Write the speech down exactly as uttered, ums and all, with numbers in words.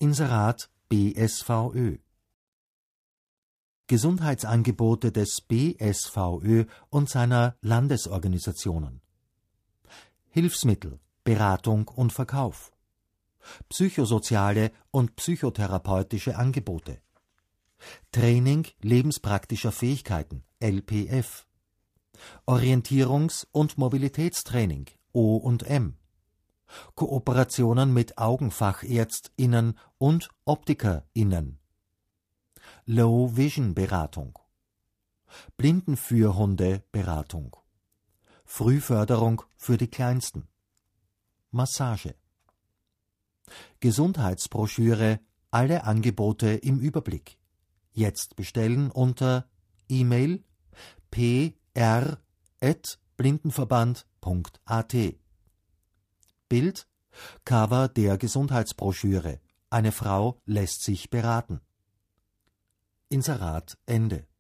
Inserat B S V Ö. Gesundheitsangebote des B S V Ö und seiner Landesorganisationen. Hilfsmittel, Beratung und Verkauf. Psychosoziale und psychotherapeutische Angebote. Training lebenspraktischer Fähigkeiten, L P F. Orientierungs- und Mobilitätstraining, O und M. Kooperationen mit AugenfachärztInnen und OptikerInnen. Low-Vision-Beratung. Blindenführhunde-Beratung. Frühförderung für die Kleinsten. Massage. Gesundheitsbroschüre, alle Angebote im Überblick. Jetzt bestellen unter E-Mail p r at blindenverband punkt a t. Bild: Cover der Gesundheitsbroschüre. Eine Frau lässt sich beraten. Inserat Ende.